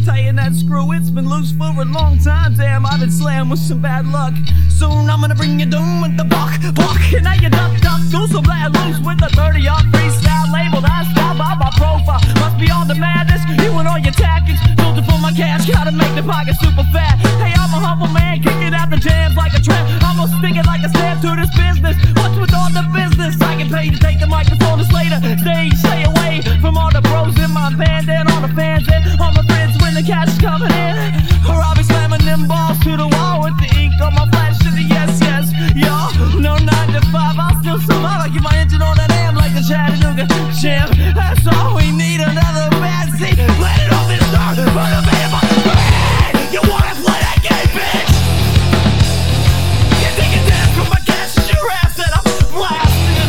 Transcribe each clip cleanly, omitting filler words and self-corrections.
tighten that screw, it's been loose for a long time. Damn, I've been slammed with some bad luck. Soon I'm gonna bring you doom with the buck. And now you duck, do some let loose with the 30-off freestyle labeled I style by my profile. Must be on the madness, you and all your tactics. Filter for my cash, gotta make the pocket super fat. Hey, I'm a humble man, kicking out the jams like a tramp. I'm gonna stick it like a stamp to this business. What's with all the business? I get paid to take the microphone to Slater stage. Stay away from all the bros in my band and all the fans and all my friends when the cash is coming in. Or I'll be slamming them balls to the wall with the ink on my flash to the yes, y'all. No 9 to 5, I'll still somehow keep my engine on that am like the Chattanooga Jam. That's all we need, another bad seat. Let it on this star, put a bit of my you wanna play that game, bitch? You think it dance from my cash is your ass that I'm blasting.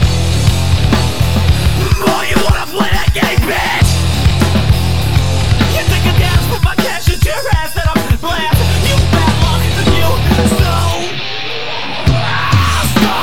Oh, you wanna play that game, bitch? You think it dance from my cash is your ass that I'm blasting. You bad luck, you so stop.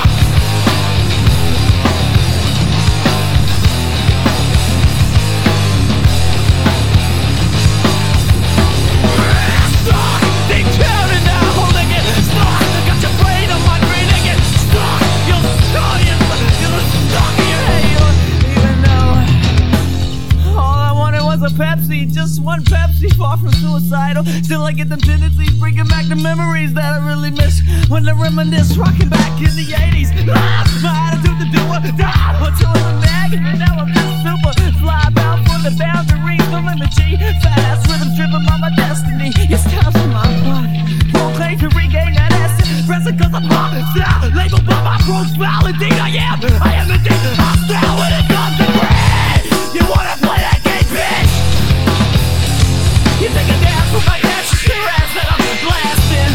Pepsi, just one Pepsi, far from suicidal. Still I get them tendencies, bringing back the memories that I really miss when I reminisce, rocking back in the 80s. My attitude to do it, until it was nagging. Now I'm just super fly, bound for the boundaries, the limit G. Fat ass rhythm driven by my destiny. It's time for my blood. Proclaim to regain that essence. Present cause I'm hot, style, labeled by my profile. Indeed I am indeed hostile when it comes to greed. You wanna play that game, bitch? You think a dance with my cash is your ass that I'm blasting.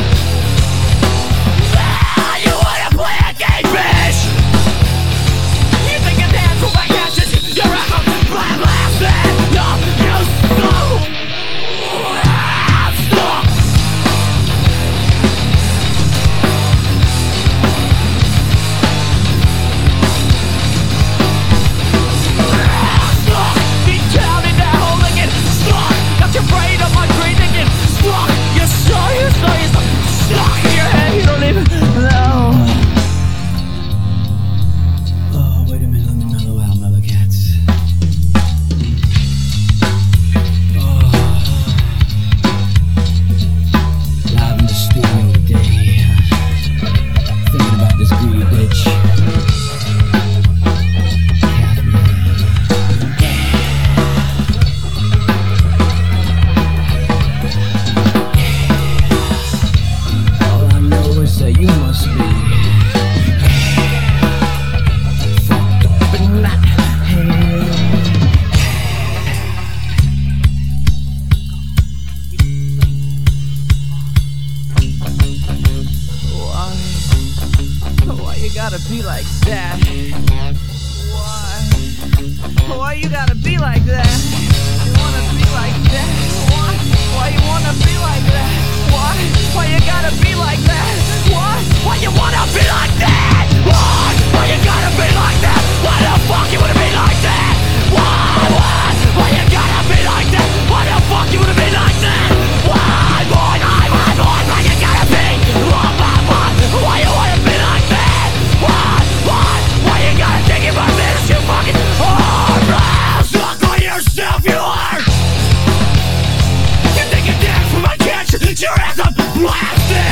You wanna play a game, bitch? You think a dance with my cash is your ass I'm blasting. No, you stop. Be counted that holding it. Stop. Got your brain on my green again. Stuck. You're stuck in your head. You don't even know. Oh, wait a minute. Let me mellow out, Mellow Cats. Live in the studio today. Thinking about this greedy bitch. So you must be fucked up but not Why you gotta be like that? Why you gotta be like that? You wanna be like that? Why you wanna be like that? Why you gotta be like that? Why you wanna be like that? Why you gotta be like that? Why the fuck you wanna be like that? Why you gotta be like that? Why the fuck you wanna be like that? Why you gotta be? Why you wanna be like that? Why you gotta take it like this? You fucking suck on yourself, you are. You think you dance with my cash? Your ass I'm blasting.